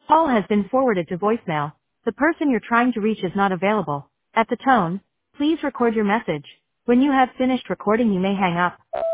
Call has been forwarded to voicemail. The person you're trying to reach is not available. At the tone, please record your message. When you have finished recording, you may hang up.